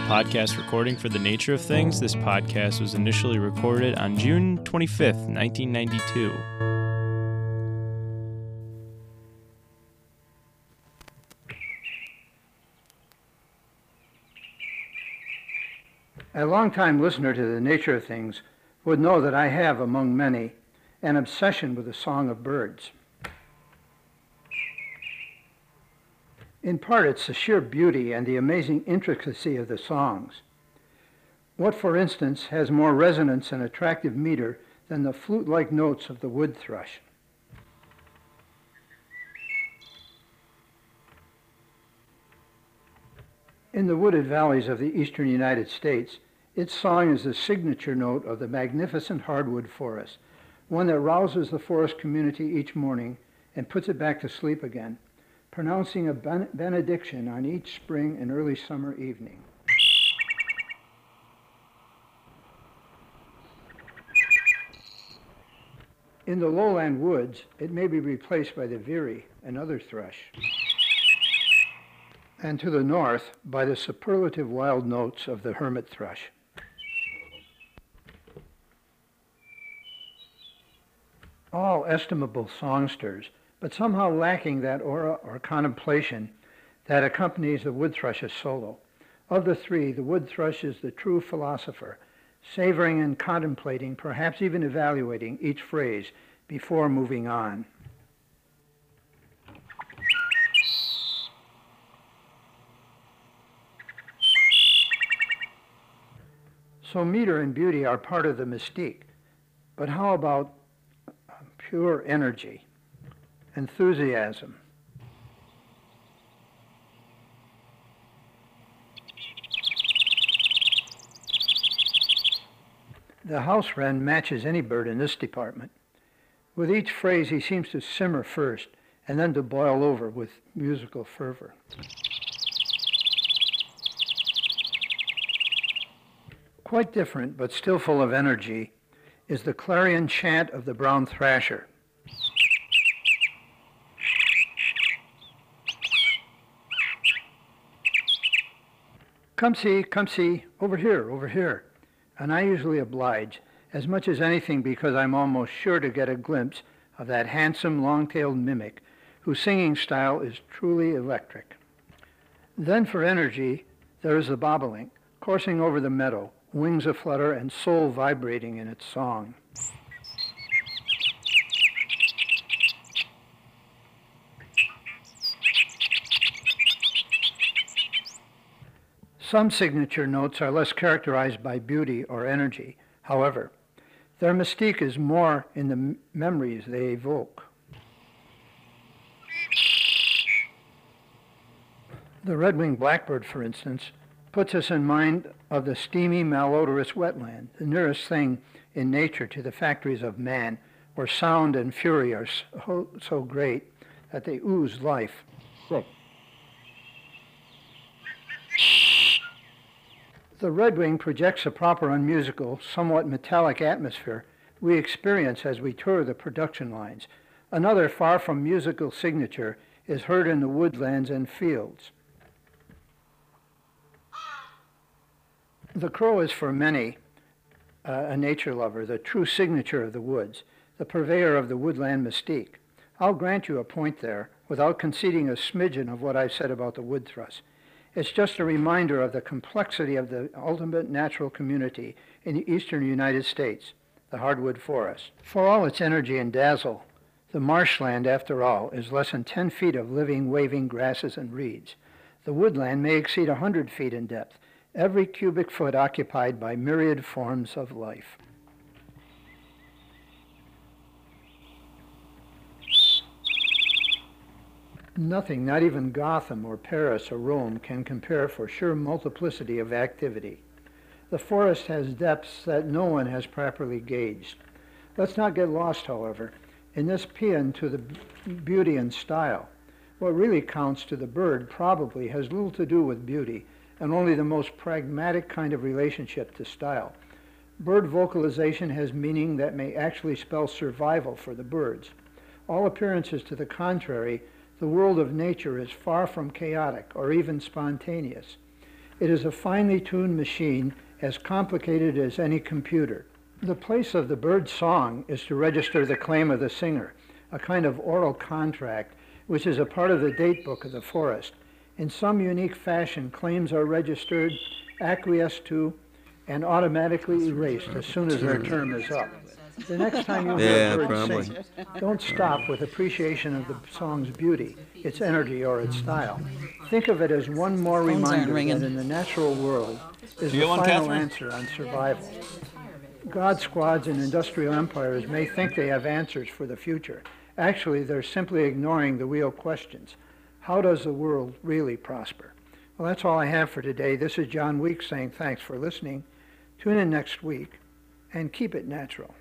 podcast recording for The Nature of Things. This podcast was initially recorded on June 25th, 1992. A longtime listener to The Nature of Things would know that I have, among many, an obsession with the song of birds. In part, it's the sheer beauty and the amazing intricacy of the songs. What, for instance, has more resonance and attractive meter than the flute-like notes of the wood thrush? In the wooded valleys of the eastern United States, its song is the signature note of the magnificent hardwood forest, one that rouses the forest community each morning and puts it back to sleep again, pronouncing a benediction on each spring and early summer evening. In the lowland woods, it may be replaced by the veery, another thrush, and to the north by the superlative wild notes of the hermit thrush. All estimable songsters, but somehow lacking that aura or contemplation that accompanies the wood thrush's solo. Of the three, the wood thrush is the true philosopher, savoring and contemplating, perhaps even evaluating each phrase before moving on. So meter and beauty are part of the mystique, but how about pure energy? Enthusiasm. The house wren matches any bird in this department. With each phrase, he seems to simmer first and then to boil over with musical fervor. Quite different, but still full of energy, is the clarion chant of the brown thrasher. Come see, over here. And I usually oblige, as much as anything because I'm almost sure to get a glimpse of that handsome long-tailed mimic whose singing style is truly electric. Then for energy, there is the bobolink, coursing over the meadow, wings aflutter and soul vibrating in its song. Some signature notes are less characterized by beauty or energy. However, their mystique is more in the memories they evoke. The red-winged blackbird, for instance, puts us in mind of the steamy, malodorous wetland, the nearest thing in nature to the factories of man, where sound and fury are so great that they ooze life. Sick. The redwing projects a proper unmusical, somewhat metallic atmosphere we experience as we tour the production lines. Another far from musical signature is heard in the woodlands and fields. The crow is for many a nature lover, the true signature of the woods, the purveyor of the woodland mystique. I'll grant you a point there without conceding a smidgen of what I've said about the wood thrush. It's just a reminder of the complexity of the ultimate natural community in the eastern United States, the hardwood forest. For all its energy and dazzle, the marshland, after all, is less than 10 feet of living, waving grasses and reeds. The woodland may exceed 100 feet in depth, every cubic foot occupied by myriad forms of life. Nothing, not even Gotham or Paris or Rome, can compare for sheer multiplicity of activity. The forest has depths that no one has properly gauged. Let's not get lost, however, in this paean to the beauty and style. What really counts to the bird probably has little to do with beauty and only the most pragmatic kind of relationship to style. Bird vocalization has meaning that may actually spell survival for the birds. All appearances to the contrary, the world of nature is far from chaotic or even spontaneous. It is a finely tuned machine as complicated as any computer. The place of the bird's song is to register the claim of the singer, a kind of oral contract which is a part of the date book of the forest. In some unique fashion, claims are registered, acquiesced to, and automatically erased as soon as their term is up. The next time you hear a bird sing, don't stop with appreciation of the song's beauty, its energy, or its style. Think of it as one more reminder that in the natural world is the final answer on survival. God squads and industrial empires may think they have answers for the future. Actually, they're simply ignoring the real questions. How does the world really prosper? Well, that's all I have for today. This is John Weeks saying thanks for listening. Tune in next week and keep it natural.